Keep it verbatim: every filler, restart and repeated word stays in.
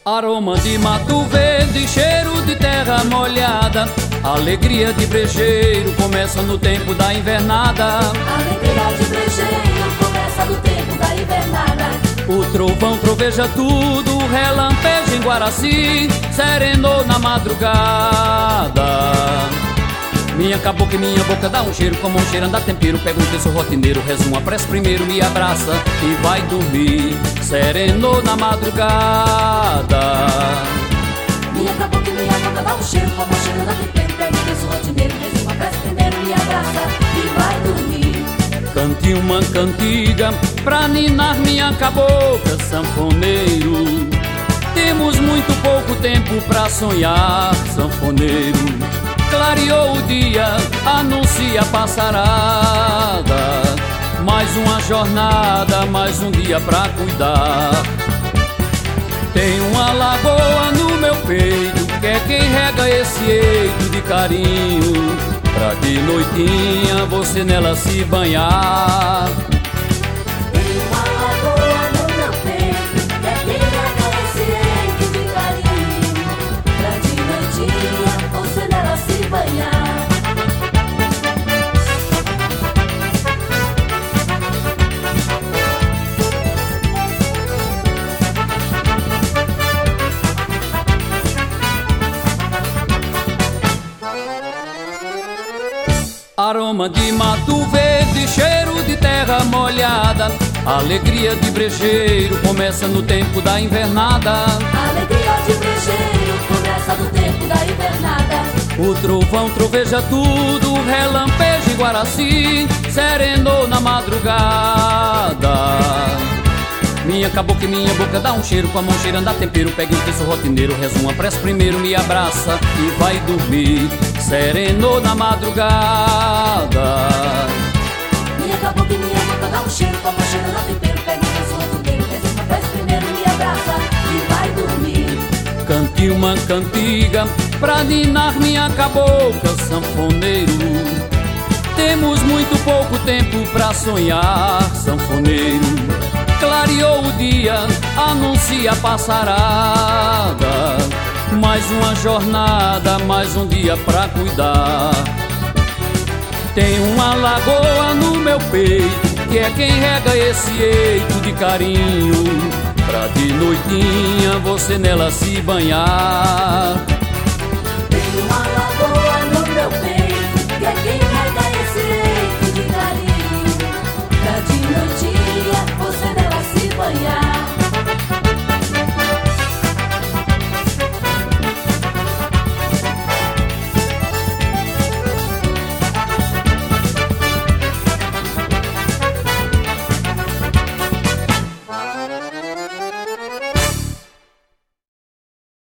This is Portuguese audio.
Aroma de mato verde, cheiro de terra molhada, alegria de brejeiro começa no tempo da invernada. Alegria de brejeiro começa no tempo da invernada. O trovão troveja tudo, relampeja em Guaraci, serenou na madrugada. Minha cabocla e minha boca dá um cheiro, como um cheiro anda tempero. Pega um terço rotineiro, reza uma prece primeiro, me abraça e vai dormir, serenou na madrugada. Minha cabocla e minha boca dá um cheiro, como um cheiro anda tempero. Pega um terço rotineiro, reza uma prece primeiro, me abraça e vai dormir. Cante uma cantiga pra ninar minha cabocla, sanfoneiro. Temos muito pouco tempo pra sonhar, sanfoneiro. Clareou o dia, anuncia a passarada. Mais uma jornada, mais um dia pra cuidar. Tem uma lagoa no meu peito, que é quem rega esse eito de carinho, pra de noitinha você nela se banhar. Tem uma lagoa no meu peito, que é quem rega esse eito de carinho, pra de noitinha você nela se banhar. Aroma de mato verde, cheiro de terra molhada, alegria de brejeiro começa no tempo da invernada. Alegria de brejeiro começa no tempo da invernada. O trovão troveja tudo, relampeja em Guaraci, serenou na madrugada. Minha cabocla e minha boca dá um cheiro, com a mão cheirando a tempero. Pega um terço rotineiro, reza uma prece primeiro, me abraça e vai dormir, serenou na madrugada. Minha cabocla e minha boca dá um cheiro, com a mão cheirando a tempero. Pega um terço rotineiro, reza uma prece primeiro, me abraça e vai dormir. Cante uma cantiga pra ninar minha cabocla, sanfoneiro. Temos muito pouco tempo pra sonhar, sanfoneiro. Clareou o dia, anuncia a passarada. Mais uma jornada, mais um dia pra cuidar. Tem uma lagoa no meu peito, que é quem rega esse eito de carinho, pra de noitinha você nela se banhar. Tem uma lagoa